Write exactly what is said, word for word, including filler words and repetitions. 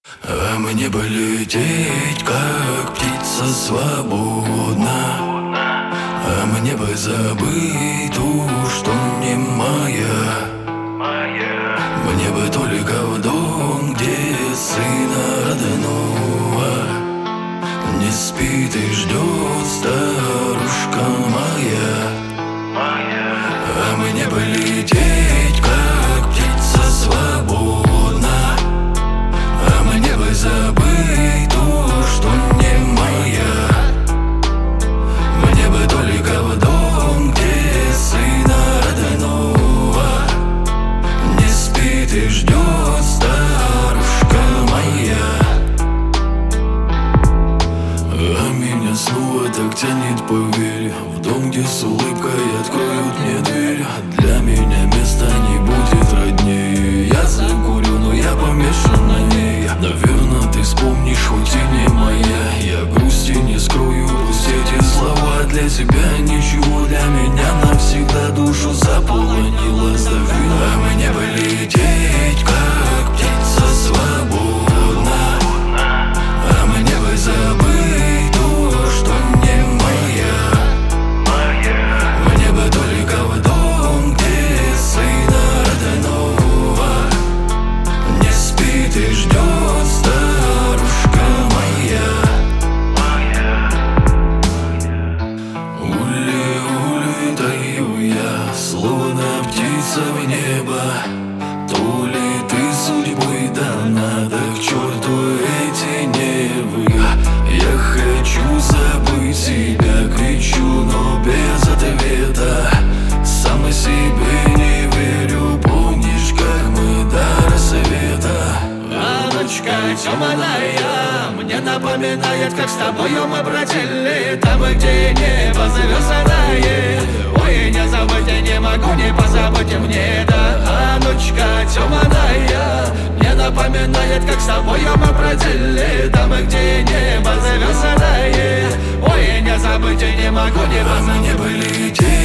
А мне бы лететь, как птица свободна. А мне бы забыть ту, что не моя. Мне бы только в дом, где сына родного не спит и ждет старушка моя. А мне бы лететь, как птица свободна. А мне бы забыть то, что не моя. Мне бы только в дом, где сына родного не спит и ждет старушка моя. А меня снова так тянет, поверь, в дом, где с улыбкой откроют мне дверь. Для меня места не будет роднее. Я закурю, но я помешан на ней. Наверно, ты вспомнишь, хоть и не моя. Я грусти не скрою, пусть эти слова для тебя ничего, для меня навсегда душу заполонила, сдавила. А мне бы лететь, как птица свободна. А мне бы забыть то, что не моя. Мне бы только в дом, где сына родного не спит и ждет старушка моя. Ули, улетаю я, словно птица в небо. То ли ты судьбой дана, да к черту эти нервы. Я хочу забыть себя, кричу, но без ответа. Сам о себе не верю, помнишь, как мы до рассвета. А ночка темная мне напоминает, как с тобою мы бродили там, где небо звездное. Ой, не забыть я не могу, не позабыть мне, да. А ночка темная мне напоминает, как с тобою мы бродили там, где небо звездное. Ой, не забыть я не могу, не А позабыть. мне бы лететь,